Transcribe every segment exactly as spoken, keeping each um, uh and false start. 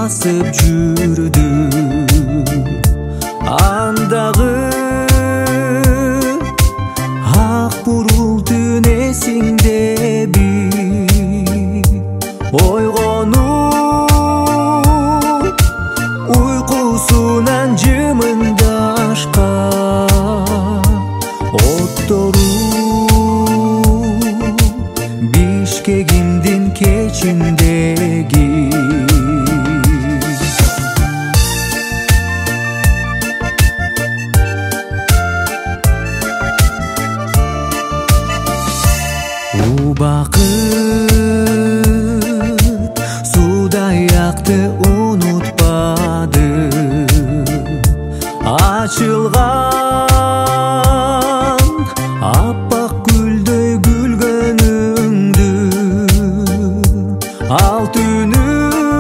басып жүрдү. Андагы ак бурултун эсиңдеби? Ойгонуп уйкусунан жымыңдашкан оттору Бишкегимдин кечиндеги. Убакыт судай акты унутпады. Ачылган аппак гүлдөй гүлгөнүңдү ал түнү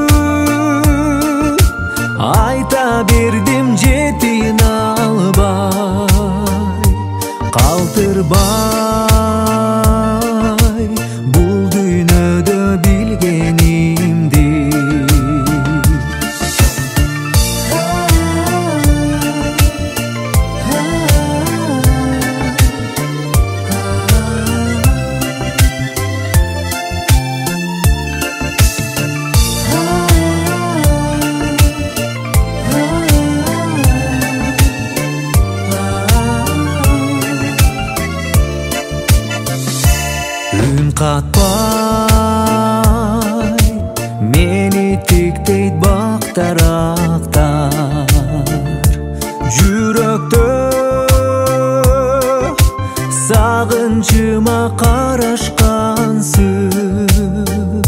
айта бердим жетин албай, калтырбай бул дүйнөдө билгенимди. Үн катпай мени тиктейт бактарактар. Жүрөктө сагынчыма карашкансың.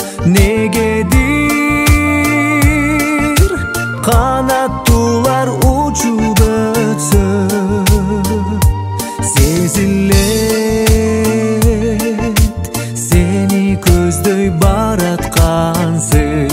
Негедир канаттуулар учуп өтсө сезилет сени көздөй бараткансың.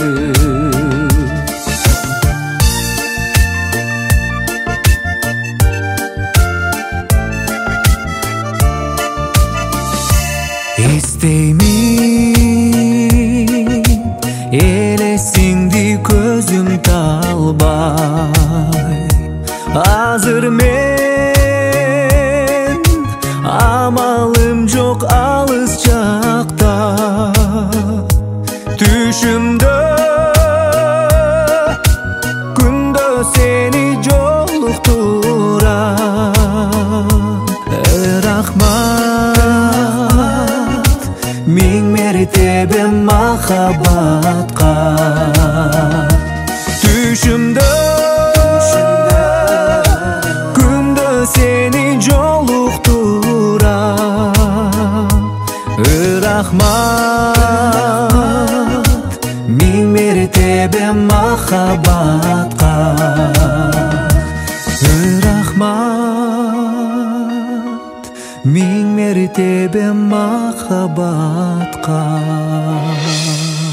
Эстеймин элесиңди көзүм талбай. Азыр мен амалым жок алыс жакта. Түшүмдө күндө сени жолуктурам. Рахмат миң мертебе махаббатка. Түшүмдө күндө сени жолуктурам. Рахмат миң мертебе махаббатка. Рахмат миң мертебе махаббатка.